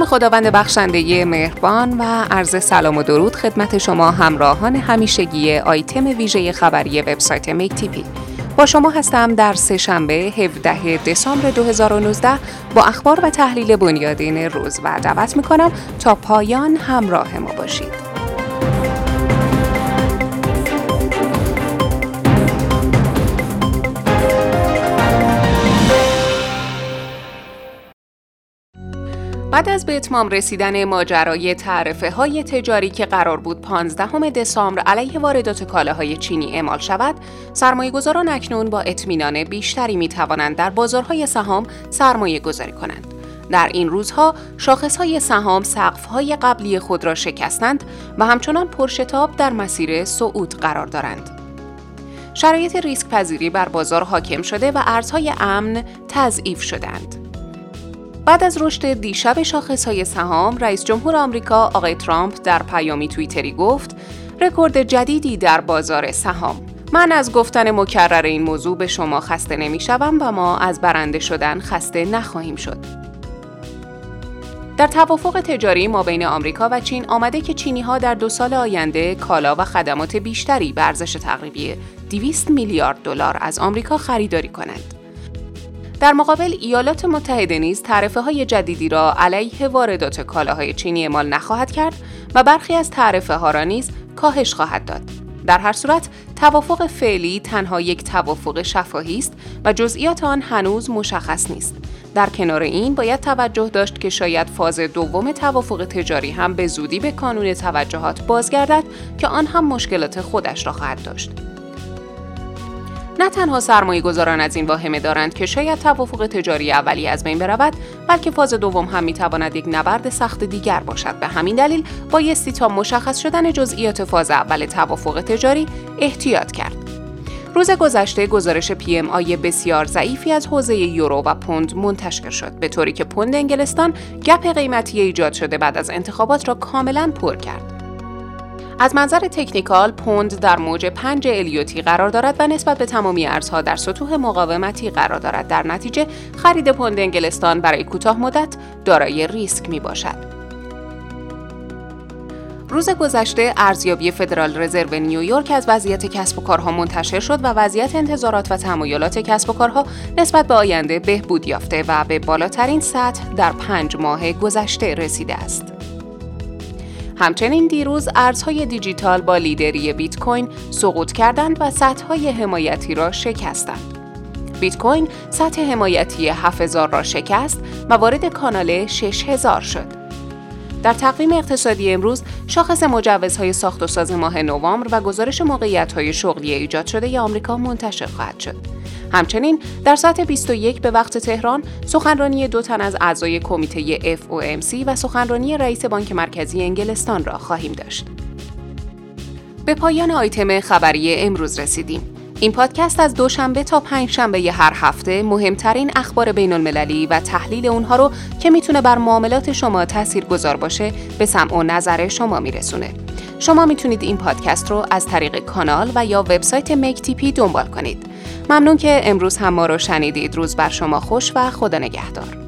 خداوند بخشنده مهربان و عرض سلام و درود خدمت شما همراهان همیشگی آیتم ویژه خبری وبسایت میک تی پی. با شما هستم در سه‌شنبه 17 دسامبر 2019 با اخبار و تحلیل بنیادین روز و دعوت می‌کنم تا پایان همراه ما باشید. بعد از به اتمام رسیدن ماجرای تعرفه‌های تجاری که قرار بود 15 دسامبر علیه واردات کالاهای چینی اعمال شود، سرمایه‌گذاران اکنون با اطمینان بیشتری می‌توانند در بازارهای سهام سرمایه‌گذاری کنند. در این روزها شاخص‌های سهام سقف‌های قبلی خود را شکستند و همچنان پرشتاب در مسیر صعود قرار دارند. شرایط ریسک پذیری بر بازار حاکم شده و ارزهای امن تضعیف شدند. بعد از رشد دیشب شاخص‌های سهام، رئیس جمهور آمریکا آقای ترامپ در پیامی توییتری گفت: رکورد جدیدی در بازار سهام. من از گفتن مکرر این موضوع به شما خسته نمی‌شوم و ما از برنده شدن خسته نخواهیم شد. در توافق تجاری مابین آمریکا و چین آمده که چینی‌ها در 2 سال آینده کالا و خدمات بیشتری به ارزش تقریبی 200 میلیارد دلار از آمریکا خریداری کنند. در مقابل ایالات متحده نیز تعرفه‌های جدیدی را علیه واردات کالاهای چینی اعمال نخواهد کرد و برخی از تعرفه‌ها را نیز کاهش خواهد داد. در هر صورت توافق فعلی تنها یک توافق شفاهی است و جزئیات آن هنوز مشخص نیست. در کنار این باید توجه داشت که شاید فاز دوم توافق تجاری هم به زودی به کانون توجهات بازگردد که آن هم مشکلات خودش را خواهد داشت. نه تنها سرمایه‌گذاران از این واهمه دارند که شاید توافق تجاری اولی از بین برود، بلکه فاز دوم هم می‌تواند یک نبرد سخت دیگر باشد. به همین دلیل بایستی تا مشخص شدن جزئیات فاز اول توافق تجاری احتیاط کرد. روز گذشته گزارش PMI بسیار ضعیفی از حوزه یورو و پوند منتشر شد، به طوری که پوند انگلستان گپ قیمتی ایجاد شده بعد از انتخابات را کاملاً پر کرد. از منظر تکنیکال پوند در موج 5 الیوتی قرار دارد و نسبت به تمامی ارزها در سطوح مقاومتی قرار دارد. در نتیجه خرید پوند انگلستان برای کوتاه مدت دارای ریسک می باشد. روز گذشته ارزیابی فدرال رزرو نیویورک از وضعیت کسب و کارها منتشر شد و وضعیت انتظارات و تمایلات کسب و کارها نسبت به آینده بهبود یافته و به بالاترین سطح در 5 ماه گذشته رسیده است. همچنین دیروز ارزهای دیجیتال با لیدری بیت کوین سقوط کردند و سطح‌های حمایتی را شکستند. بیت کوین سطح حمایتی 7000 را شکست و وارد کانال 6000 شد. در تقویم اقتصادی امروز شاخص مجوزهای ساخت و ساز ماه نوامبر و گزارش موقعیت‌های شغلی ایجاد شده آمریکا منتشر خواهد شد. همچنین در ساعت 21 به وقت تهران سخنرانی 2 تن از اعضای کمیته FOMC و سخنرانی رئیس بانک مرکزی انگلستان را خواهیم داشت. به پایان آیتم خبری امروز رسیدیم. این پادکست از دوشنبه تا پنجشنبه هر هفته مهمترین اخبار بین المللی و تحلیل اونها رو که میتونه بر معاملات شما تاثیرگذار باشه به سمع و نظر شما میرسونه. شما میتونید این پادکست رو از طریق کانال و یا وبسایت میک تی پی دنبال کنید. ممنون که امروز هم ما رو شنیدید. روز بر شما خوش و خدا نگهدار.